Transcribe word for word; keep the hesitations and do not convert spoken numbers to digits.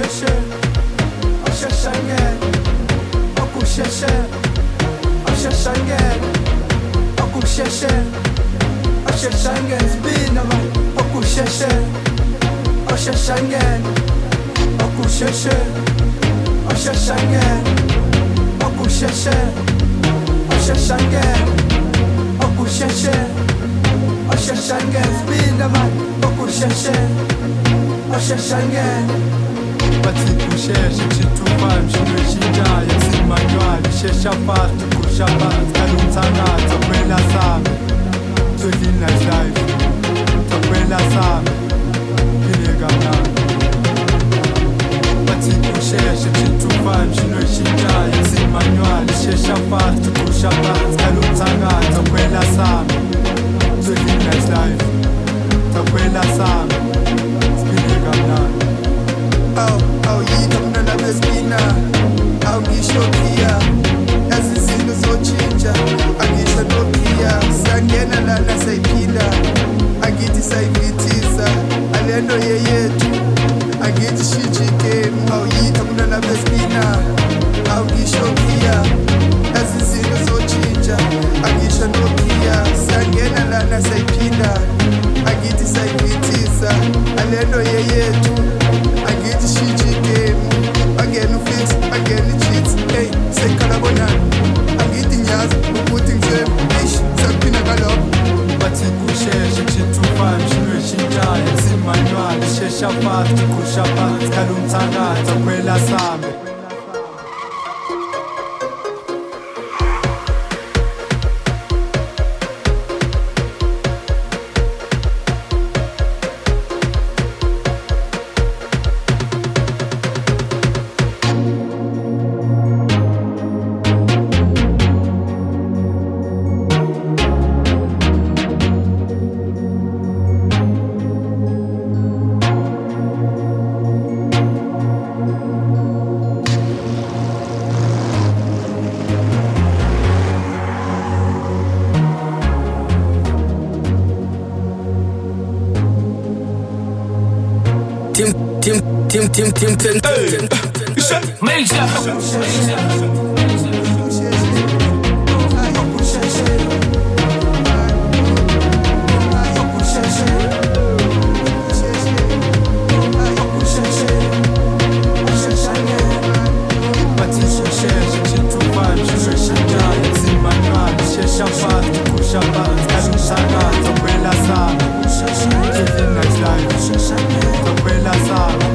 okusheshe oshashangene okusheshe oshashangene okusheshe oshashangene spina man okusheshe oshashangene okusheshe oshashangene okusheshe oshashangene okusheshe oshashangene spina man okusheshe oshashangene bathi kusheshe chitupa mshino shinjaye simanywali shesha fast kushaba kalumthangaza kwela sami to live nice life takwela sami phile kamnandi bathi kusheshe chitupa mshino shinjaye simanywali shesha fast kushaba kalumthangaza kwela sami to live nice life takwela sami phile kamnandi. Au, au yita mnana beskina au ngishokia yazizinto zotshintsha angisho nokia sangena lana sayiphinda angithi sayivithisa alento yeyethu angithi shintshike au yita mnana beskina au ngishokia yazizinto zotshintsha angisho nokia sangena lana sayiphinda angithi sayivithisa alento yeyethu angithi shintshi game again ufix again cheats hey sekhala bonani angithi nyazi ukuthi ngizeme ish sakuphina kalokho bathi kusheshe chitupa mshino shinjaye simanywali shesha fast kushaba kalumthangaza kwela sami. Tim, Tim, Tim, Tim, Tim, Tim, Major. Sabe